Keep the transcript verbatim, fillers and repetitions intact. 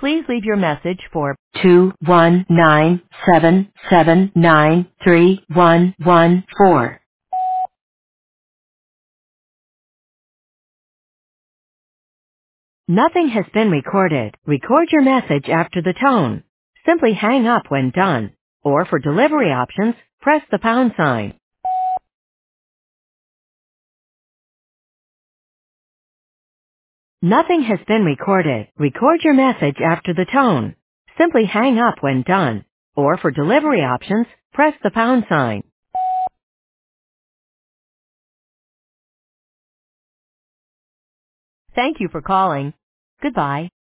Please leave your message for two one nine seven seven nine three one one four. Nothing has been recorded. Record your message after the tone. Simply hang up when done. Or for delivery options, press the pound sign. Nothing has been recorded. Record your message after the tone. Simply hang up when done. Or for delivery options, press the pound sign. Thank you for calling. Goodbye.